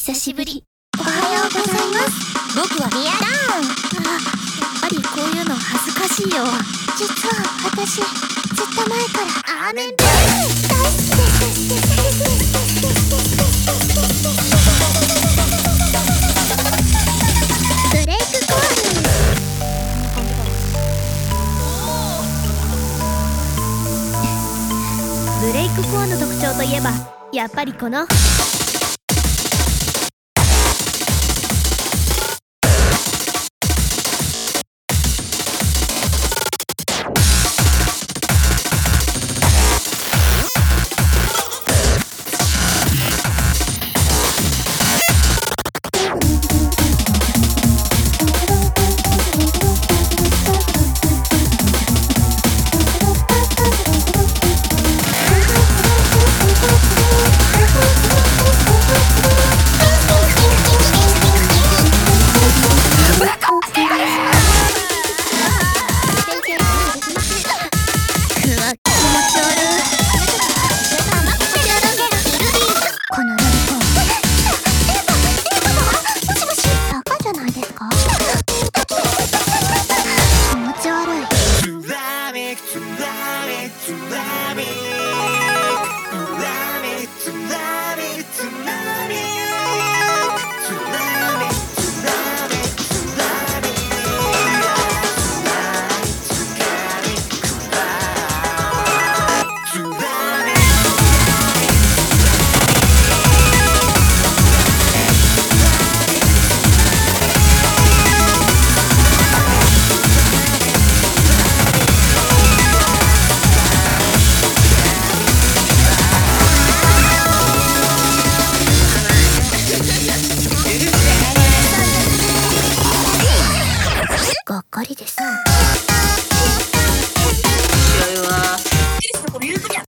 久しぶり。おはようございます。僕はリアダウン。やっぱりこういうの恥ずかしいよ。実は私、ずっと前からアーメンブー大好きです。ブレイクコーン。ブレイクコアの特徴といえばやっぱりこのがっかりです。 試合はテニスのこの言うときは